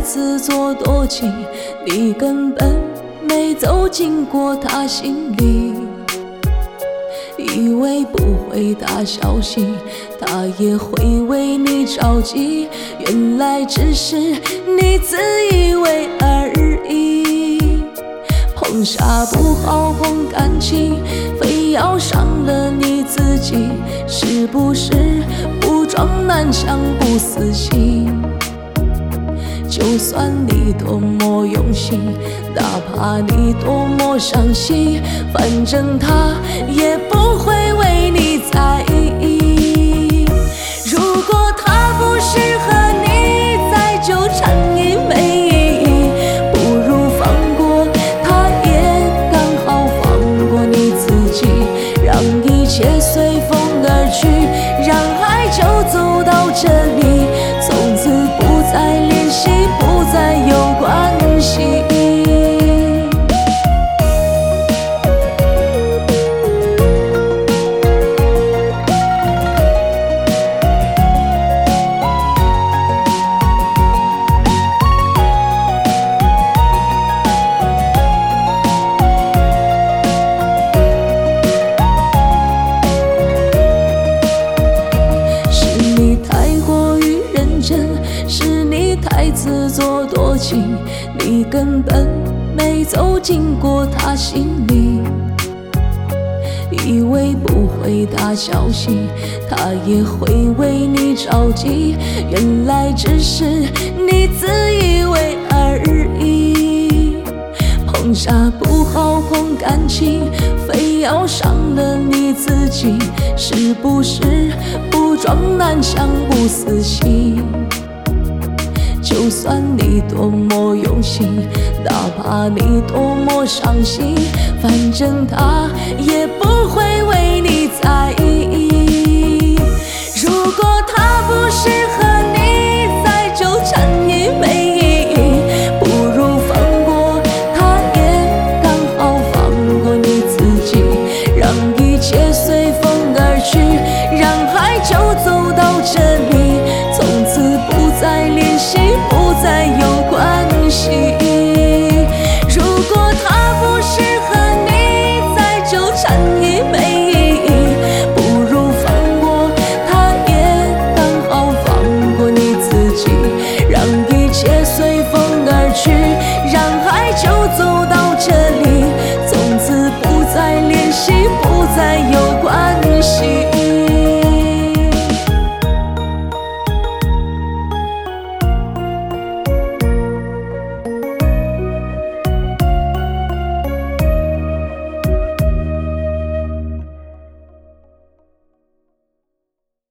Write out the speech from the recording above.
自作多情，你根本没走进过他心里。以为不会打消息，他也会为你着急，原来只是你自以为而已。碰砂不好碰感情，非要伤了你自己，是不是不撞南墙不死心？就算你多么用心，哪怕你多么伤心，反正他也不会为你在意。如果他不适合你，再纠缠也没意义，不如放过他，也刚好放过你自己，让一切随风而去，让爱就走到这里，从此不再联系，不再有关系。是你太过于认真，是你太自作多情，你根本没走进过他心里。以为不会打消息，他也会为你着急，原来只是你自以为而已。碰砂不好碰感情，非要伤了你自己，是不是不撞南墙不死心？就算你多么用心，哪怕你多么伤心，反正他也不会为你在意。如果他不适合你，再纠缠也没意义，不如放过他，也刚好放过你自己，让一切随风而去，让爱就走到这里，从此不再联系，不再有关系。如果他不适合你，再纠缠也没意义，不如放过他，也刚好放过你自己，让一切随风而去，让爱就走到这里，从此不再联系，不再有关系。